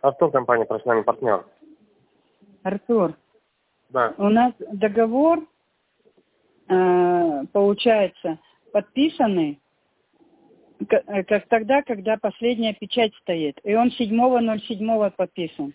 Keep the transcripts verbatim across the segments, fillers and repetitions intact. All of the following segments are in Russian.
Артур, компания «Профессиональный партнер». Артур, Да. у нас договор, э, получается, подписанный, как, как тогда, когда последняя печать стоит. И он седьмого ноль седьмого подписан.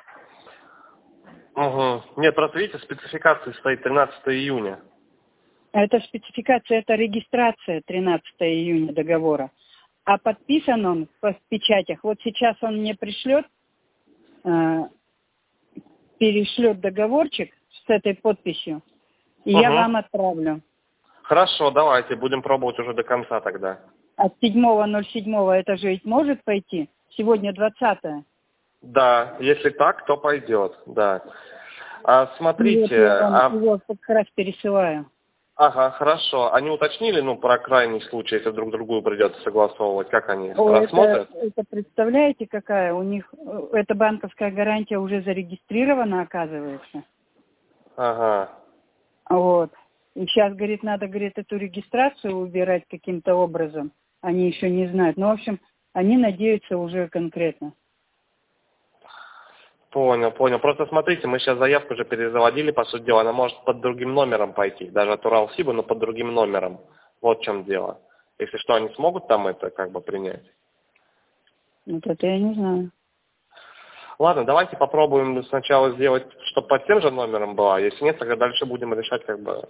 Угу. Нет, просто видите, спецификация стоит тринадцатого июня. Это спецификация, это регистрация тринадцатого июня договора. А подписан он в печатях. Вот сейчас он мне пришлет, э, перешлет договорчик с этой подписью, и Угу. я вам отправлю. Хорошо, давайте, будем пробовать уже до конца тогда. От седьмого ноль седьмого это же ведь может пойти? Сегодня двадцатое. Да, если так, то пойдет, да. А, смотрите, Вот я вам а... его как раз пересылаю. Ага, хорошо. Они уточнили, ну, про крайний случай, если друг другую придется согласовывать, как они О, рассмотрят? это, это представляете, какая у них, э, эта банковская гарантия уже зарегистрирована, оказывается. Ага. Вот. И сейчас, говорит, надо, говорит, эту регистрацию убирать каким-то образом. Они еще не знают. Ну, в общем, они надеются уже конкретно. Понял, понял. Просто смотрите, мы сейчас заявку уже перезаводили, по сути дела, она может под другим номером пойти, даже от Уралсиба, но под другим номером. Вот в чем дело. Если что, они смогут там это как бы принять? Вот это я не знаю. Ладно, давайте попробуем сначала сделать, чтобы под тем же номером была. Если нет, тогда дальше будем решать как бы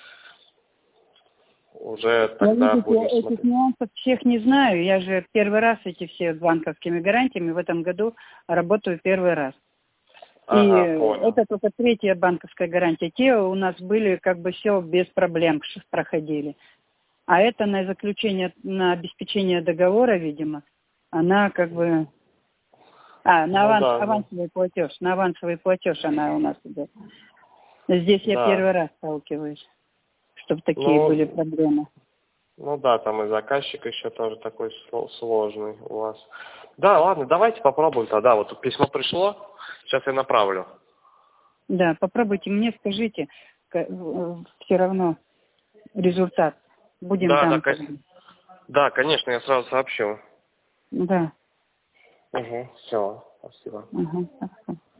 уже тогда Я, будем видите, этих смотреть. нюансов всех не знаю. Я же первый раз эти все с банковскими гарантиями в этом году работаю первый раз. И Ага, понял. это только третья банковская гарантия. Те у нас были как бы все без проблем проходили. А это на заключение, на обеспечение договора, видимо, она как бы... А, на Ну аванс, да, авансовый платеж. На авансовый платеж она у нас идет. Здесь я да. первый раз сталкиваюсь, чтобы такие Ну, были проблемы. ну да, там и заказчик еще тоже такой сло- сложный у вас. Да, ладно, давайте попробуем тогда. Вот тут письмо пришло, сейчас я направлю. Да, попробуйте мне, скажите, все равно результат. Будем Да, да, там. кон- да, конечно, я сразу сообщу. Да. Угу, все, спасибо. Угу.